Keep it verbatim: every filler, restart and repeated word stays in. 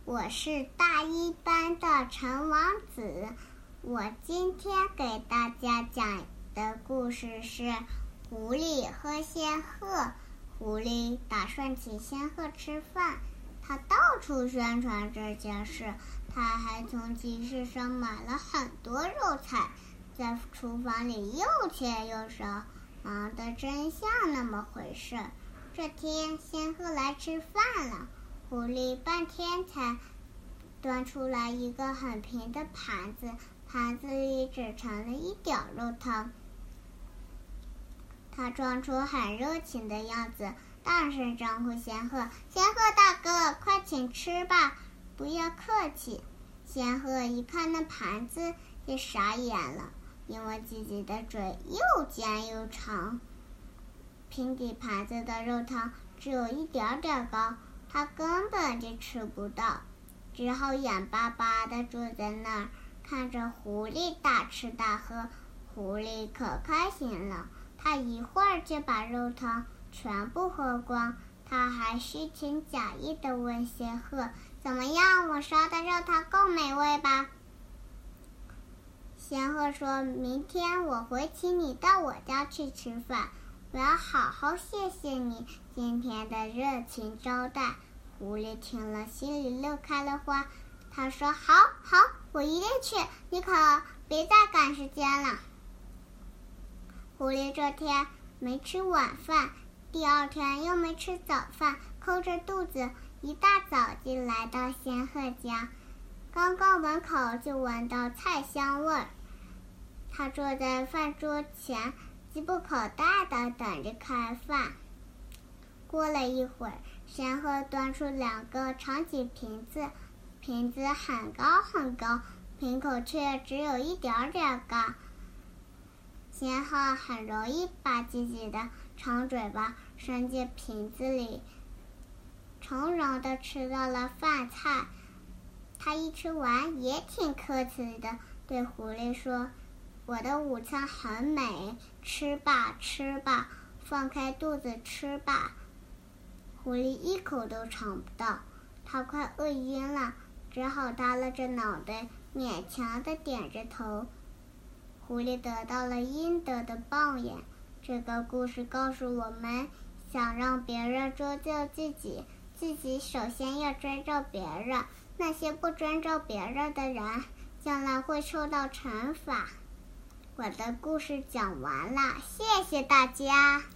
我是大一班的陈王子。我今天给大家讲的故事是狐狸和仙鹤。狐狸打算请仙鹤吃饭，他到处宣传这件事，他还从集市上买了很多肉菜，在厨房里又切又烧，忙得真像那么回事。这天仙鹤来吃饭了，狐狸半天才端出来一个很平的盘子，盘子里只盛了一点肉汤。他装出很热情的样子，大声招呼仙鹤：“仙鹤大哥，快请吃吧，不要客气。”仙鹤一看那盘子也傻眼了，因为自己的嘴又尖又长，平底盘子的肉汤只有一点点高，他根本就吃不到，只好眼巴巴地坐在那儿，看着狐狸大吃大喝。狐狸可开心了，他一会儿就把肉汤全部喝光。他还虚情假意地问仙鹤：“怎么样，我烧的肉汤够美味吧？”仙鹤说：“明天我会请你到我家去吃饭，我要好好谢谢你今天的热情招待。”狐狸听了，心里乐开了花。他说：“好好，我一定去，你可别再赶时间了。”狐狸这天没吃晚饭，第二天又没吃早饭，空着肚子一大早就来到仙鹤家。刚到门口就闻到菜香味儿，他坐在饭桌前，急不可待地等着开饭。过了一会儿，仙鹤端出两个长颈瓶子，瓶子很高很高，瓶口却只有一点点高。仙鹤很容易把自己的长嘴巴伸进瓶子里，从容地吃到了饭菜。他一吃完也挺客气的，对狐狸说：“我的午餐很美，吃吧吃吧，放开肚子吃吧。”狐狸一口都尝不到，他快饿晕了，只好耷拉着脑袋，勉强地点着头。狐狸得到了应得的报应。这个故事告诉我们，想让别人尊重自己，自己首先要尊重别人。那些不尊重别人的人，将来会受到惩罚。我的故事讲完了，谢谢大家。